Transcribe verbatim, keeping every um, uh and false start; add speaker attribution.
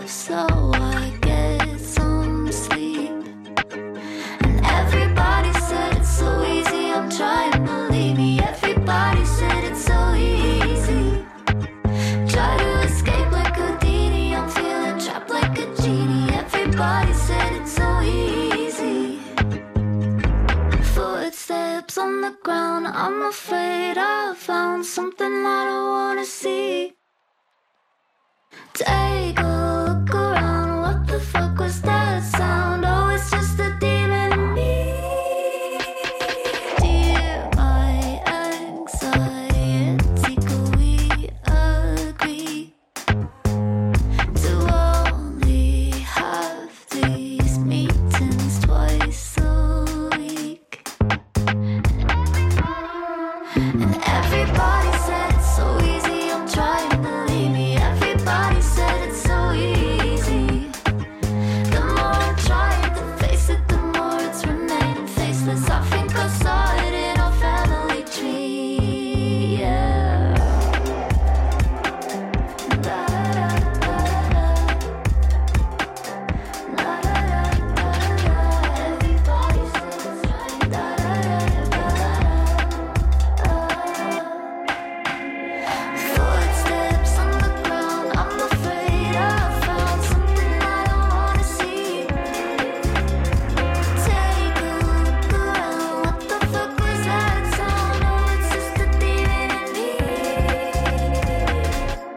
Speaker 1: so I get some sleep. And everybody said it's so easy, I'm trying to believe me. Everybody said it's so easy. Try to escape like Houdini, I'm feeling trapped like a genie. Everybody said it's so easy. Footsteps on the ground, I'm afraid I found something I don't wanna see.